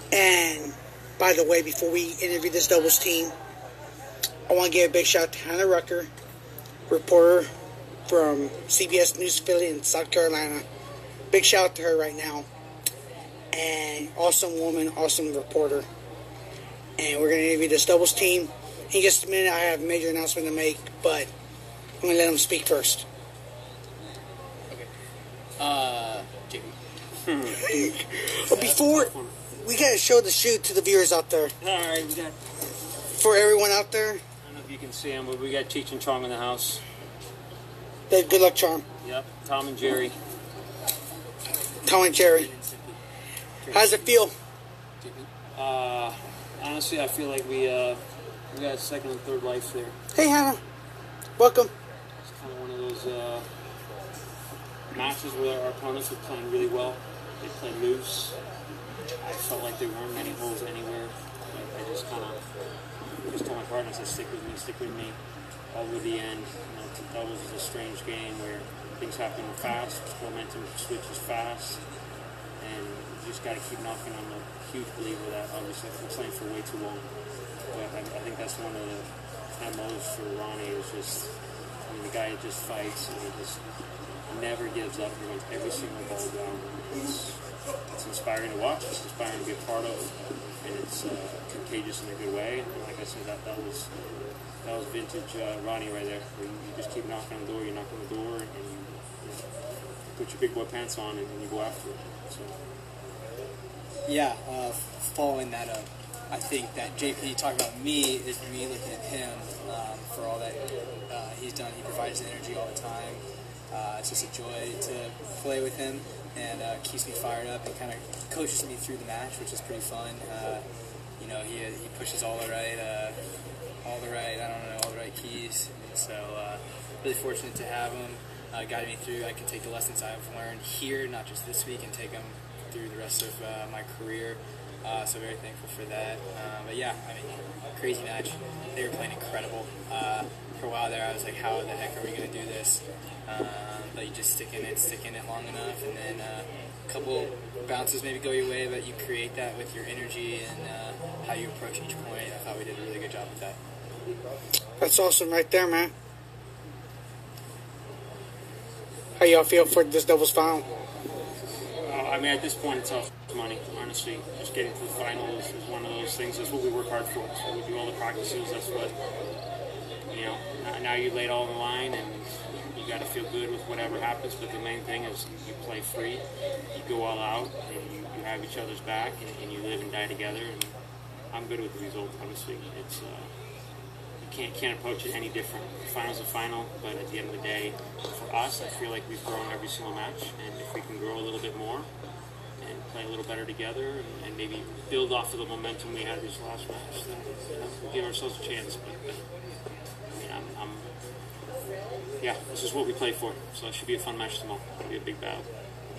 And by the way, before we interview this doubles team, I want to give a big shout out to Hannah Rucker, reporter from CBS News Philly in South Carolina. Big shout out to her right now. And awesome woman, awesome reporter. And we're going to interview this doubles team. In just a minute, I have a major announcement to make, but I'm going to let them speak first. Okay. Before, we got to show the shoe to the viewers out there. Alright, we got... For everyone out there. I don't know if you can see them, but we got Cheech and Chong in the house. The good luck charm. Yep, Tom and Jerry. Tom and Jerry. How's it feel? Honestly, I feel like we got a second and third life there. Hey, Hannah. Welcome. It's kind of one of those matches where our opponents were playing really well. They played loose. I felt like there weren't many holes anywhere. I just kind of told my partners to stick with me, all to the end. You know, doubles is a strange game where things happen fast, momentum switches fast, and you just got to keep knocking. I'm a huge believer that obviously I've been playing for way too long. But I think that's one of the MOs for Ronnie is just, I mean, the guy just fights and he just never gives up. He runs every single ball down. It's inspiring to watch. It's inspiring to be a part of, and it's contagious in a good way. And like I said, that was vintage Ronnie right there. Where you just keep knocking on the door. You knock on the door, and you put your big boy pants on, and you go after it. So. Yeah, following that up, I think that JP talking about me is me looking at him for all that he's done. He provides energy all the time. It's just a joy to play with him, and keeps me fired up and kind of coaches me through the match, which is pretty fun. You know, he pushes all the right keys. And so really fortunate to have him guide me through. I can take the lessons I've learned here, not just this week, and take them through the rest of my career. So very thankful for that. But yeah, I mean, crazy match. They were playing incredible. For a while there, I was like, how the heck are we going to do this? But you just stick in it long enough, and then a couple bounces maybe go your way, but you create that with your energy and how you approach each point. I thought we did a really good job with that. That's awesome right there, man. How y'all feel for this doubles final? I mean, at this point, it's all money, honestly. Just getting to the finals is one of those things. That's what we work hard for. That's what we do all the practices. That's what, you know, now you lay it all on the line, and you got to feel good with whatever happens. But the main thing is you play free, you go all out, and you have each other's back, and you live and die together. And I'm good with the result, obviously. It's you can't approach it any different. The final's a final, but at the end of the day, for us, I feel like we've grown every single match, and if we can grow a little bit more and play a little better together, and maybe build off of the momentum we had this last match, then we'll give ourselves a chance. But I mean, yeah, this is what we play for, so it should be a fun match tomorrow. It'll be a big battle.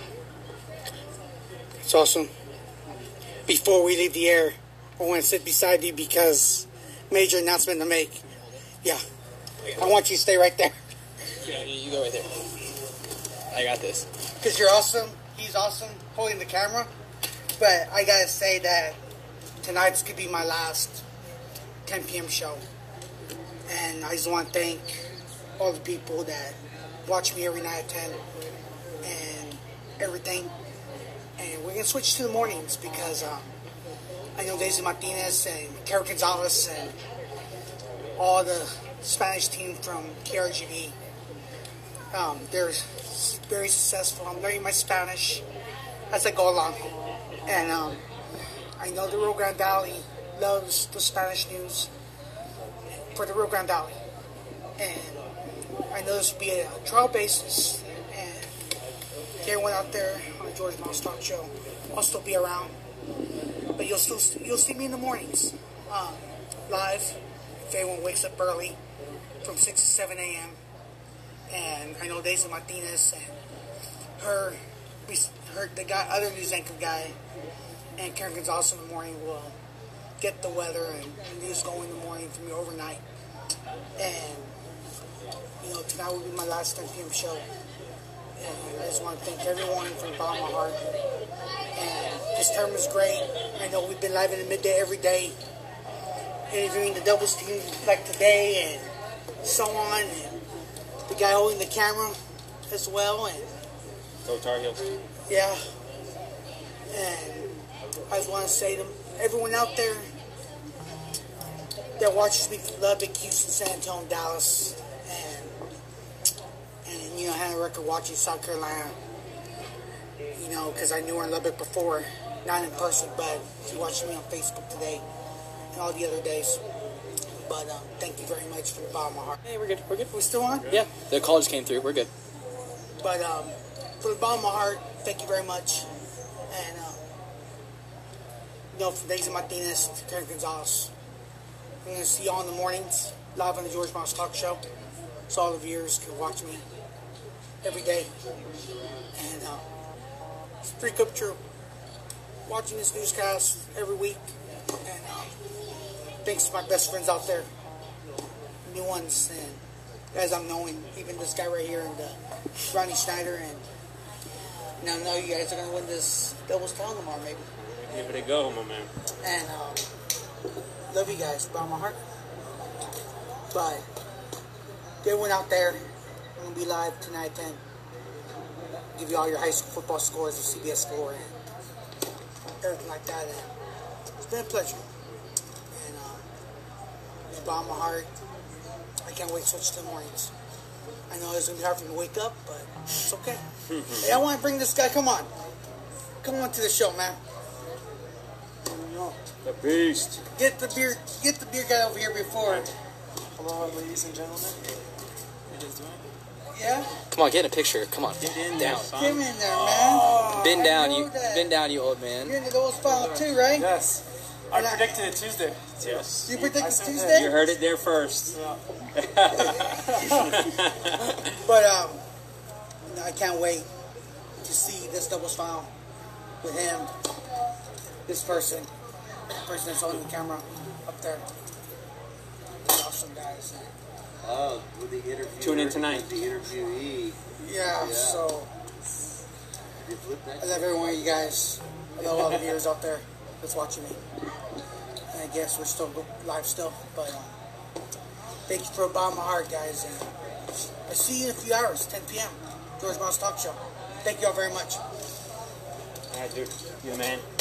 It's awesome. Before we leave the air, I want to sit beside you because major announcement to make. Yeah, I want you to stay right there. Yeah, you go right there. I got this. Because you're awesome. He's awesome holding the camera. But I got to say that tonight's could be my last 10 p.m. show. And I just want to thank all the people that watch me every night at 10 and everything. And we're going to switch to the mornings because I know Daisy Martinez and Kara Gonzalez and all the Spanish team from KRGV. They're very successful. I'm learning my Spanish as I go along. And I know the Rio Grande Valley loves the Spanish news for the Rio Grande Valley. And I know this will be a trial basis. And everyone out there on the George Mouse Talk Show, I'll still be around. But you'll see me in the mornings, live, if everyone wakes up early, from 6 to 7 a.m. And I know Daisy Martinez and the guy, other news anchor guy, and Karen Gonzalez in the morning will get the weather and news going in the morning for me overnight. And, you know, tonight will be my last 10 p.m. show. And I just want to thank everyone from the bottom of my heart. And This term is great. I know we've been live in the midday every day, interviewing the doubles team like today and so on. And the guy holding the camera as well. And Go Tar Heels. yeah. And I just want to say to everyone out there that watches me from Lubbock, Houston, San Antonio, Dallas, and you know, had a record watching South Carolina. You know, because I knew her in Lubbock before, not in person, but she watched me on Facebook today and all the other days. But thank you very much from the bottom of my heart. Hey, we're good. We're good. We still on? Yeah, the college came through. We're good. But from the bottom of my heart, thank you very much. And you know, from Daisy Martinez to Terry Gonzalez, I'm going to see y'all in the mornings live on the George Mouse Talk Show, so all the viewers can watch me every day. And it's pretty come true. Watching this newscast every week. And thanks to my best friends out there, new ones, and guys I'm knowing, even this guy right here, and Ronnie Schneider, and now I know you guys are going to win this doubles town tomorrow, maybe. Give it a go, my man. And love you guys, bottom of my heart. But get one out there. I'm going to be live tonight at 10. Give you all your high school football scores, your CBS score, and everything like that. And it's been a pleasure. And from the bottom of my heart, I can't wait to switch to the mornings. I know it's going to be hard for me to wake up, but it's okay. Hey, I want to bring this guy. Come on. Come on to the show, man. The Beast. Get the beer guy over here before. Hello, ladies and gentlemen. You guys doing? Yeah? Come on, get in a picture. Come on, Get in down. there, son. Get him in there, man. Bend I down, know you. that. Bend down, you old man. You're in the doubles final too, right? Yes. I And predicted it Tuesday. Yes. You predict I it's said that. Tuesday? You heard it there first. Yeah. But I can't wait to see this doubles final with him, this person that's holding the camera up there. They're awesome guys. Oh, with the interview. Tune in tonight. The interviewee. Yeah, so You flip that. I love every one of you guys. I love all the viewers out there that's watching me. And I guess we're still live still, but thank you for the bottom of my heart, guys. And I see you in a few hours, 10 p.m. George Mouse Talk Show. Thank you all very much. All right, dude. You the man.